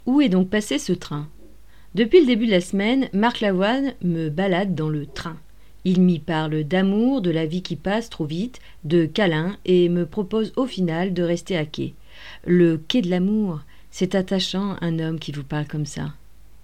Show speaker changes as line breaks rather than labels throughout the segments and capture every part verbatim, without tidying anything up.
Où est donc passé ce train? Depuis le début de la semaine, Marc Lavoine me balade dans le train. Il m'y parle d'amour, de la vie qui passe trop vite, de câlins et me propose au final de rester à quai. Le quai de l'amour, c'est attachant un homme qui vous parle comme ça.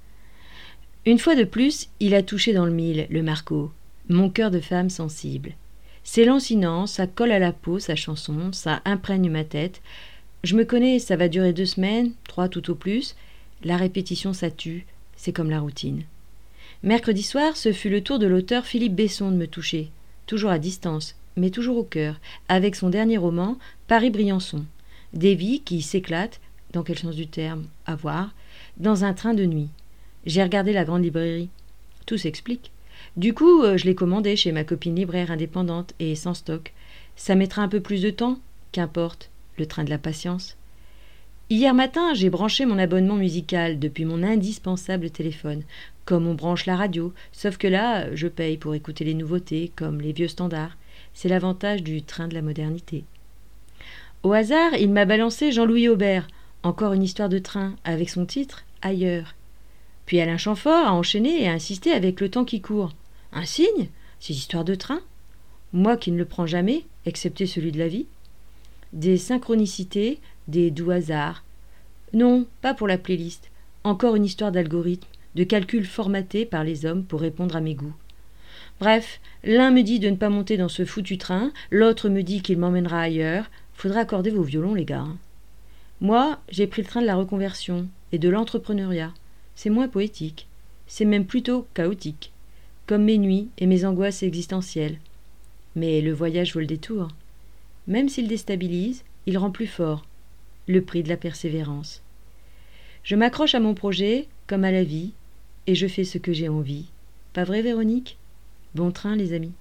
Une fois de plus, il a touché dans le mille, le Marco, mon cœur de femme sensible. C'est lancinant, ça colle à la peau, sa chanson, ça imprègne ma tête. Je me connais, ça va durer deux semaines, trois tout au plus. La répétition, ça tue, c'est comme la routine. Mercredi soir, ce fut le tour de l'auteur Philippe Besson de me toucher, toujours à distance, mais toujours au cœur, avec son dernier roman, Paris-Briançon. Des vies qui s'éclatent, dans quel sens du terme, à voir, dans un train de nuit. J'ai regardé la grande librairie. Tout s'explique. Du coup, je l'ai commandé chez ma copine libraire indépendante et sans stock. Ça mettra un peu plus de temps, qu'importe, le train de la patience. Hier matin, j'ai branché mon abonnement musical depuis mon indispensable téléphone, comme on branche la radio, sauf que là, je paye pour écouter les nouveautés, comme les vieux standards. C'est l'avantage du train de la modernité. Au hasard, il m'a balancé Jean-Louis Aubert, encore une histoire de train, avec son titre « Ailleurs ». Puis Alain Chamfort a enchaîné et a insisté avec Le temps qui court. Un signe? Ces histoires de train? Moi qui ne le prends jamais, excepté celui de la vie. Des synchronicités, des doux hasards. Non, pas pour la playlist. Encore une histoire d'algorithme, de calcul formaté par les hommes pour répondre à mes goûts. Bref, l'un me dit de ne pas monter dans ce foutu train, l'autre me dit qu'il m'emmènera ailleurs. Faudra accorder vos violons, les gars. Moi, j'ai pris le train de la reconversion et de l'entrepreneuriat. C'est moins poétique. C'est même plutôt chaotique. Comme mes nuits et mes angoisses existentielles. Mais le voyage vaut le détour. Même s'il déstabilise, il rend plus fort. Le prix de la persévérance. Je m'accroche à mon projet, comme à la vie, et je fais ce que j'ai envie. Pas vrai, Véronique? Bon train, les amis.